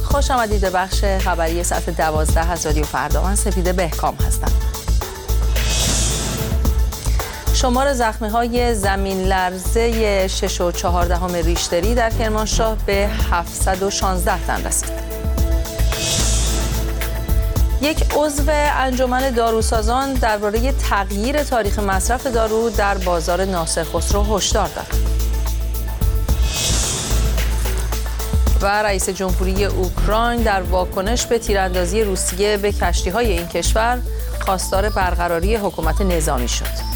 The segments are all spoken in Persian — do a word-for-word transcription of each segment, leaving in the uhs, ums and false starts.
خوش آمدید به بخش خبری ساعت دوازده از رادیو فردا. من سپیده بهکام هستم. شمار زخمی‌های زمین لرزه شش و چهار دهم ریشتری در کرمانشاه به هفتصد و شانزده تن رسید. یک عضو انجمن داروسازان درباره تغییر تاریخ مصرف دارو در بازار ناصر خسرو هشدار داد. و رئیس جمهوری اوکراین در واکنش به تیراندازی روسیه به کشتی‌های این کشور خواستار برقراری حکومت نظامی شد.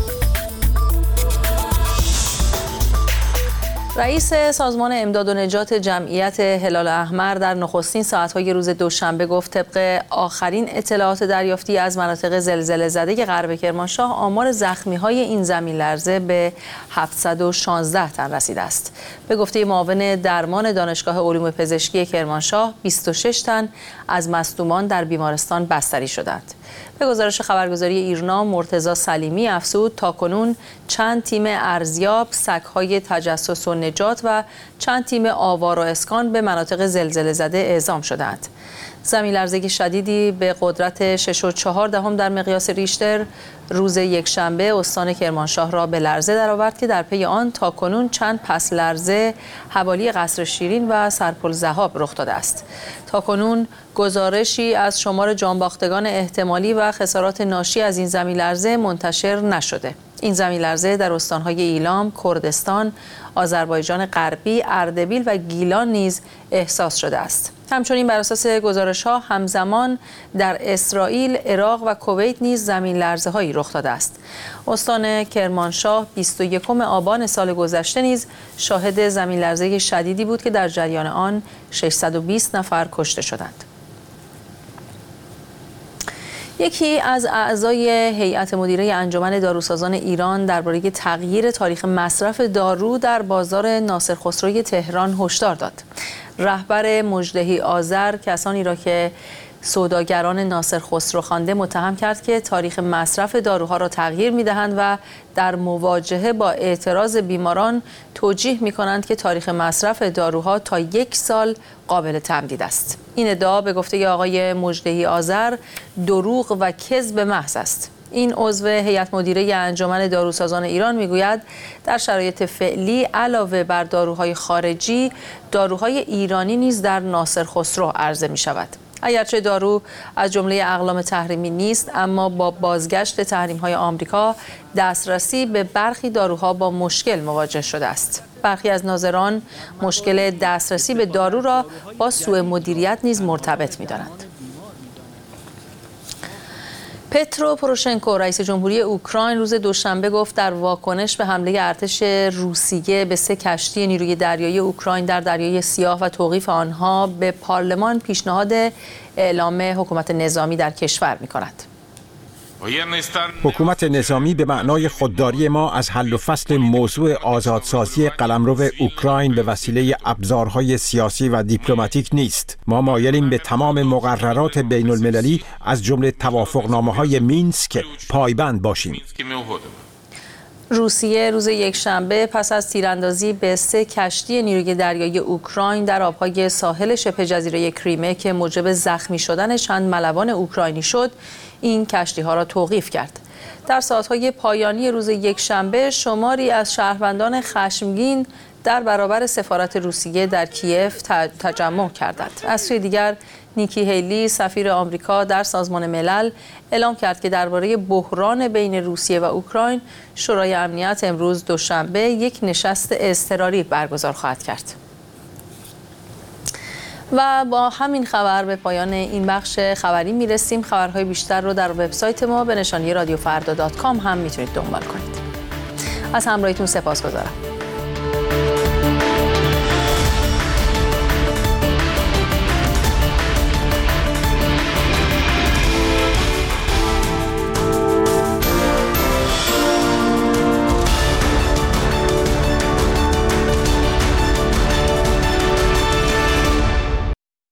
رئیس سازمان امداد و نجات جمعیت هلال احمر در نخستین ساعت‌های روز دوشنبه گفت طبق آخرین اطلاعات دریافتی از مناطق زلزله زده غرب کرمانشاه آمار زخمی‌های این زمین لرزه به هفتصد و شانزده تن رسیده است. به گفته معاون درمان دانشگاه علوم پزشکی کرمانشاه بیست و شش تن از مصدومان در بیمارستان بستری شدند. به گزارش خبرگزاری ایرنا مرتضی سلیمی افزود تاکنون چند تیم ارزیاب، سگ‌های تجسس و نجات و چند تیم آوار و اسکان به مناطق زلزله زده اعزام شدند. زمین لرزه شدیدی به قدرت شش و چهار دهم در مقیاس ریشتر روز یکشنبه استان کرمانشاه را به لرزه درآورد که در پی آن تاکنون چند پس لرزه حوالی قصر شیرین و سرپل ذهاب رخ داده است. تاکنون گزارشی از شمار جانباختگان احتمالی و خسارات ناشی از این زمین لرزه منتشر نشده. این زمین لرزه در استان‌های ایلام، کردستان، آذربایجان غربی، اردبیل و گیلان نیز احساس شده است. همچنین بر اساس گزارش‌ها همزمان در اسرائیل، عراق و کویت نیز زمین لرزه‌هایی رخ داده است. استان کرمانشاه بیست و یکم آبان سال گذشته نیز شاهد زمین لرزه شدیدی بود که در جریان آن ششصد و بیست نفر کشته شدند. یکی از اعضای هیئت مدیره انجمن داروسازان ایران درباره تغییر تاریخ مصرف دارو در بازار ناصر خسروی تهران هشدار داد. رهبر مژدهی آذر کسانی را که سوداگران ناصر خسرو خوانده متهم کرد که تاریخ مصرف داروها را تغییر می‌دهند و در مواجهه با اعتراض بیماران توجیه می‌کنند که تاریخ مصرف داروها تا یک سال قابل تمدید است. این ادعا به گفته آقای مژدهی آذر دروغ و کذب محض است. این عضو هیئت مدیره انجمن داروسازان ایران میگوید در شرایط فعلی علاوه بر داروهای خارجی، داروهای ایرانی نیز در ناصر خسرو عرضه می‌شود. اگرچه دارو از جمله اقلام تحریمی نیست، اما با بازگشت تحریم‌های آمریکا دسترسی به برخی داروها با مشکل مواجه شده است. برخی از ناظران مشکل دسترسی به دارو را با سوء مدیریت نیز مرتبط می‌دانند. پترو پوروشنکو رئیس جمهوری اوکراین روز دوشنبه گفت در واکنش به حمله ارتش روسیه به سه کشتی نیروی دریایی اوکراین در دریای سیاه و توقیف آنها به پارلمان پیشنهاد اعلام حکومت نظامی در کشور می‌کند. حکومت نظامی به معنای خودداری ما از حل و فصل موضوع آزادسازی قلمرو اوکراین به وسیله ابزارهای سیاسی و دیپلماتیک نیست. ما مایلیم به تمام مقررات بین المللی از جمله توافقنامه‌های مینسک پایبند باشیم. روسیه روز یکشنبه پس از تیراندازی به سه کشتی نیروی دریایی اوکراین در آبهای ساحل شبه جزیره کریمه که موجب زخمی شدن چند ملوان اوکراینی شد، این کشتی‌ها را توقیف کرد. در ساعت‌های پایانی روز یکشنبه شماری از شهروندان خشمگین در برابر سفارت روسیه در کیف تجمع کردند. از سوی دیگر نیکی هیلی سفیر آمریکا در سازمان ملل اعلام کرد که درباره بحران بین روسیه و اوکراین شورای امنیت امروز دوشنبه یک نشست اضطراری برگزار خواهد کرد. و با همین خبر به پایان این بخش خبری میرسیم. خبرهای بیشتر رو در وبسایت ما به نشانی رادیو فردا دات کام هم میتونید دنبال کنید. از همراهیتون سپاسگزارم.